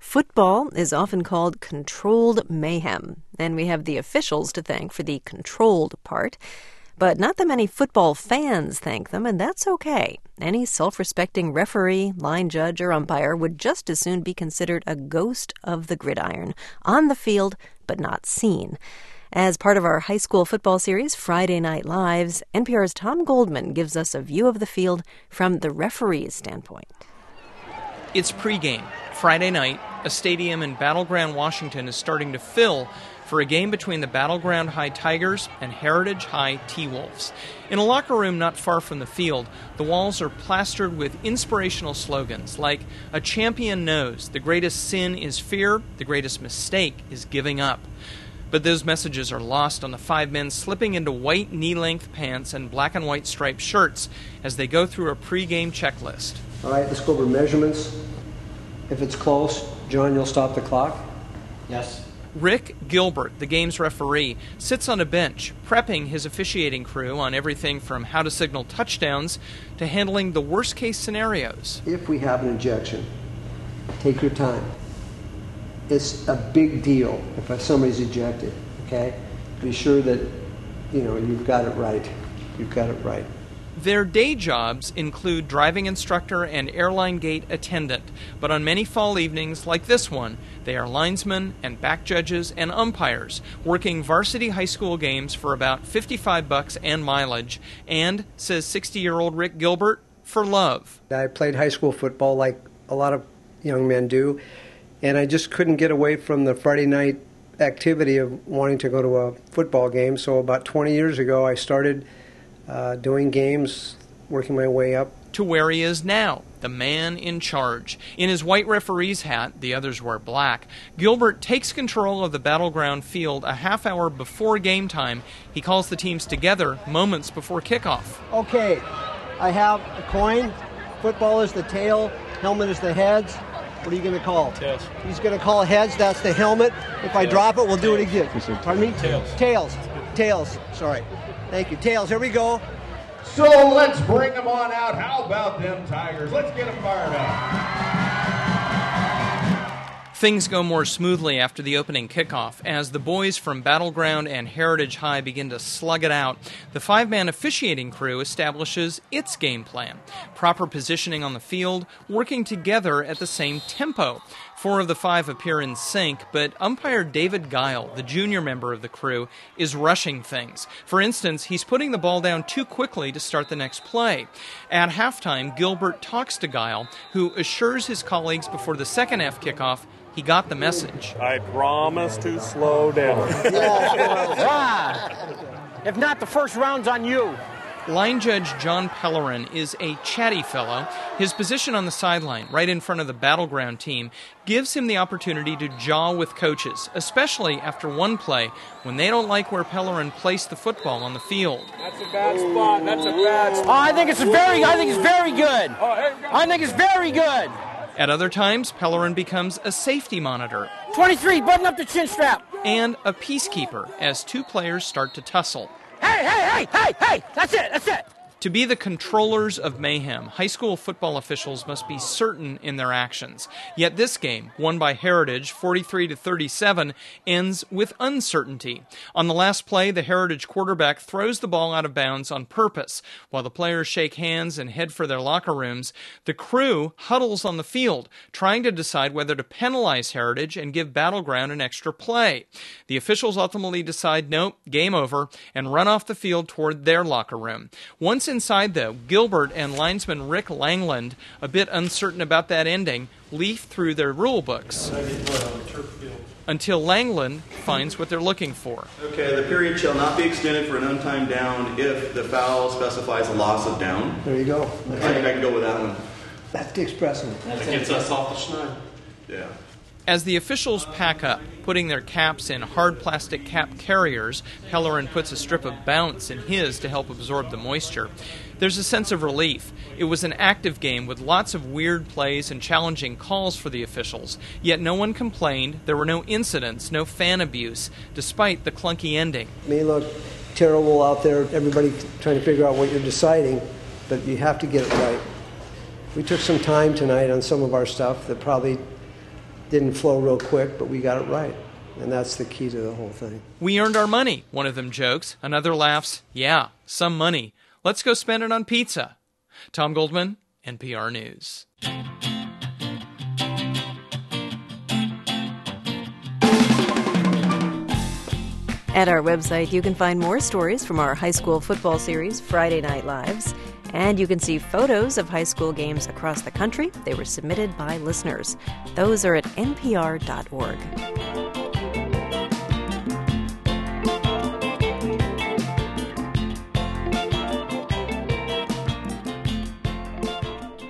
Football is often called controlled mayhem, and we have the officials to thank for the controlled part. But not that many football fans thank them, and that's okay. Any self-respecting referee, line judge, or umpire would just as soon be considered a ghost of the gridiron, on the field, but not seen. As part of our high school football series, Friday Night Lives, NPR's Tom Goldman gives us a view of the field from the referee's standpoint. It's pregame. Friday night, a stadium in Battleground, Washington is starting to fill for a game between the Battleground High Tigers and Heritage High T-Wolves. In a locker room not far from the field, the walls are plastered with inspirational slogans like, "A champion knows the greatest sin is fear, the greatest mistake is giving up." But those messages are lost on the five men slipping into white knee-length pants and black and white striped shirts as they go through a pregame checklist. All right, let's go over measurements. If it's close, John, you'll stop the clock? Yes. Rick Gilbert, the game's referee, sits on a bench, prepping his officiating crew on everything from how to signal touchdowns to handling the worst-case scenarios. If we have an ejection, take your time. It's a big deal if somebody's ejected, okay? Be sure that, you've got it right. You've got it right. Their day jobs include driving instructor and airline gate attendant, but on many fall evenings like this one, they are linesmen and back judges and umpires, working varsity high school games for about $55 and mileage, and, says 60-year-old Rick Gilbert, for love. I played high school football like a lot of young men do, and I just couldn't get away from the Friday night activity of wanting to go to a football game, so about 20 years ago I started doing games, working my way up to where he is now, the man in charge. In his white referee's hat, the others wear black, Gilbert takes control of the Battleground field a half hour before game time. He calls the teams together moments before kickoff. Okay, I have a coin. Football is the tail, helmet is the heads. What are you going to call? Tails. He's going to call heads, that's the helmet. If I drop it, we'll do it again. Pardon me? Tails. Tails, sorry. Thank you. Tails, here we go. So let's bring them on out. How about them Tigers? Let's get them fired up. Things go more smoothly after the opening kickoff as the boys from Battleground and Heritage High begin to slug it out. The five-man officiating crew establishes its game plan. Proper positioning on the field, working together at the same tempo. 4 of the 5 appear in sync, but umpire David Guile, the junior member of the crew, is rushing things. For instance, he's putting the ball down too quickly to start the next play. At halftime, Gilbert talks to Guile, who assures his colleagues before the second half kickoff he got the message. I promise to slow down. If not, the first round's on you. Line judge John Pellerin is a chatty fellow. His position on the sideline, right in front of the Battleground team, gives him the opportunity to jaw with coaches, especially after one play when they don't like where Pellerin placed the football on the field. That's a bad spot. That's a bad spot. I think it's very good. I think it's very good. At other times, Pellerin becomes a safety monitor. 23, button up the chin strap. And a peacekeeper as 2 players start to tussle. Hey, that's it. To be the controllers of mayhem, high school football officials must be certain in their actions. Yet this game, won by Heritage 43-37, ends with uncertainty. On the last play, the Heritage quarterback throws the ball out of bounds on purpose. While the players shake hands and head for their locker rooms, the crew huddles on the field, trying to decide whether to penalize Heritage and give Battleground an extra play. The officials ultimately decide, nope, game over, and run off the field toward their locker room. Once inside, though, Gilbert and linesman Rick Langland, a bit uncertain about that ending, leaf through their rule books until Langland finds what they're looking for. Okay, the period shall not be extended for an untimed down if the foul specifies a loss of down. There you go. I think I can go with that one. That's Dick's pressing. That gets us off the schneid. Yeah. As the officials pack up, putting their caps in hard plastic cap carriers, Pellerin puts a strip of Bounce in his to help absorb the moisture. There's a sense of relief. It was an active game with lots of weird plays and challenging calls for the officials, yet no one complained, there were no incidents, no fan abuse, despite the clunky ending. It may look terrible out there, everybody trying to figure out what you're deciding, but you have to get it right. We took some time tonight on some of our stuff that probably didn't flow real quick, but we got it right. And that's the key to the whole thing. We earned our money, one of them jokes. Another laughs, yeah, some money. Let's go spend it on pizza. Tom Goldman, NPR News. At our website, you can find more stories from our high school football series, Friday Night Lives. And you can see photos of high school games across the country. They were submitted by listeners. Those are at npr.org.